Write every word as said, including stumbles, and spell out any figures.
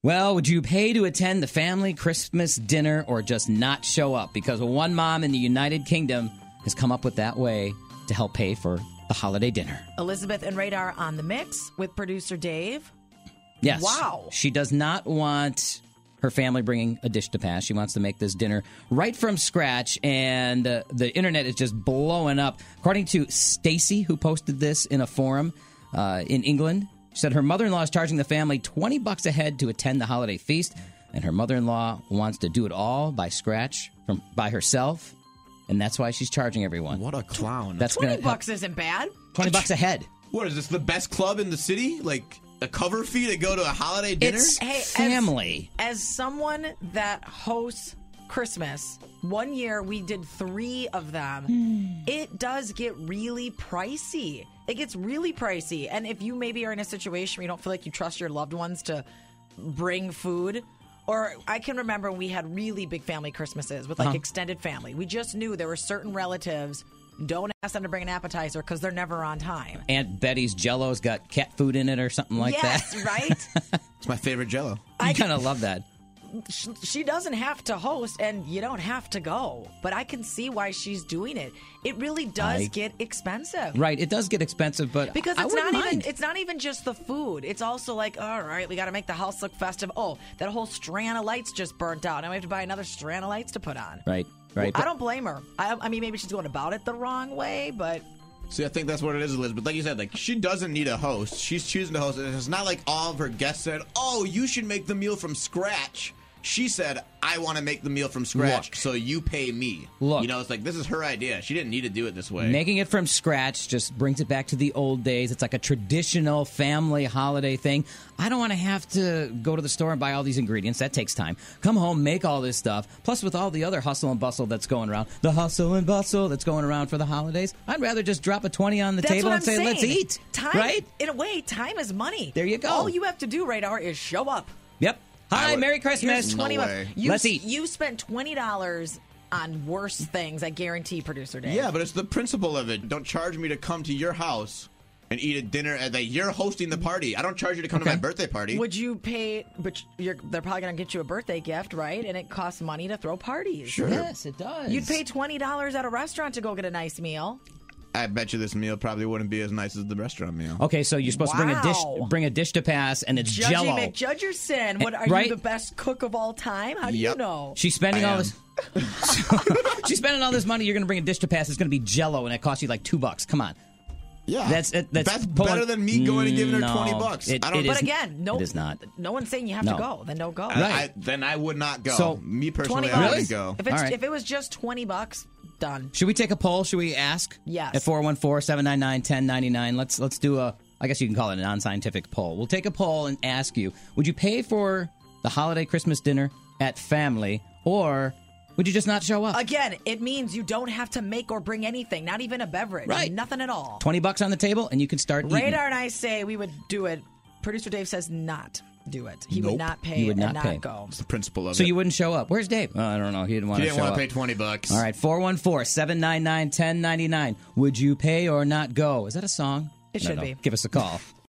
Well, would you pay to attend the family Christmas dinner or just not show up? Because one mom in the United Kingdom has come up with that way to help pay for the holiday dinner. Elizabeth and Radar on the mix with producer Dave. Yes. Wow. She does not want her family bringing a dish to pass. She wants to make this dinner right from scratch, and uh, the internet is just blowing up. According to Stacy, who posted this in a forum uh, in England, she said her mother-in-law is charging the family twenty bucks a head to attend the holiday feast, and her mother-in-law wants to do it all by scratch from by herself, and that's why she's charging everyone. What a clown. That's twenty gonna bucks isn't bad. twenty bucks a head. What is this, the best club in the city? Like a cover fee to go to a holiday dinner? It's Hey, as- family. As someone that hosts Christmas, one year we did three of them. It does get really pricey. It gets really pricey. And if you maybe are in a situation where you don't feel like you trust your loved ones to bring food, or I can remember when we had really big family Christmases with like Uh-huh. extended family. We just knew there were certain relatives. Don't ask them to bring an appetizer because they're never on time. Aunt Betty's Jell-O's got cat food in it or something like yes, that. right? It's my favorite Jell-O. I kind of love that. She, she doesn't have to host, and you don't have to go. But I can see why she's doing it. It really does I- get expensive. Right, it does get expensive, but Because I it's wouldn't not mind. even it's not even just the food. It's also like, all right, we got to make the house look festive. Oh, that whole strand of lights just burnt out. Now we have to buy another strand of lights to put on. Right, right. I don't blame her. I, I mean, maybe she's going about it the wrong way, but See, I think that's what it is, Elizabeth. Like you said, like she doesn't need a host. She's choosing to host. It's not like all of her guests said, "Oh, you should make the meal from scratch." She said, "I want to make the meal from scratch, Look. so you pay me." Look. You know, it's like this is her idea. She didn't need to do it this way. Making it from scratch just brings it back to the old days. It's like a traditional family holiday thing. I don't want to have to go to the store and buy all these ingredients. That takes time. Come home, make all this stuff. Plus, with all the other hustle and bustle that's going around, the hustle and bustle that's going around for the holidays, I'd rather just drop a twenty on the that's table what and I'm say, saying. let's eat. Time, right? In a way, time is money. There you go. All you have to do right now is show up. Yep. Hi, would- Merry Christmas. Here's twenty No bucks. way. You, Let's eat. You spent twenty dollars on worse things. I guarantee, producer Dave. Yeah, but it's the principle of it. Don't charge me to come to your house and eat a dinner at that you're hosting the party. I don't charge you to come Okay. to my birthday party. Would you pay? But you're, they're probably going to get you a birthday gift, right? And it costs money to throw parties. Sure. Yes, it does. You'd pay twenty dollars at a restaurant to go get a nice meal. I bet you this meal probably wouldn't be as nice as the restaurant meal. Okay, so you're supposed to bring a dish, Wow. bring a dish to pass, and it's Judgy Jell-O. McJudgerson, what are right? you the best cook of all time? How do Yep. you know? She's spending I all am. this. She's spending all this money. You're going to bring a dish to pass. It's going to be Jell-O, and it costs you like two bucks. Come on. Yeah, That's it- that's pulling- better than me going and giving her No, twenty bucks. it- I don't. it But is- again, no, it is not. No one's saying you have No. to go. Then don't go. I- Right. I- then I would not go. So, me personally, Twenty I bucks. wouldn't go. If it's All right. if it was just twenty bucks, done. Should we take a poll? Should we ask? Yes. At four one four, seven nine nine, one zero nine nine. Let's let's do a. I guess you can call it a non-scientific poll. We'll take a poll and ask you: would you pay for the holiday Christmas dinner at family, or would you just not show up? Again, it means you don't have to make or bring anything, not even a beverage, Right. nothing at all. Twenty bucks on the table, and you can start eating. Radar and I say we would do it. Producer Dave says not do it. He would Nope. not pay He would and not not pay. go. It's the principle of So it. you wouldn't show up. Where's Dave? Oh, I don't know. He didn't want He to didn't show want up. to pay twenty bucks. All right, four one four, seven nine nine, one zero nine nine. Would you pay or not go? Is that a song? It No, should no. be. Give us a call.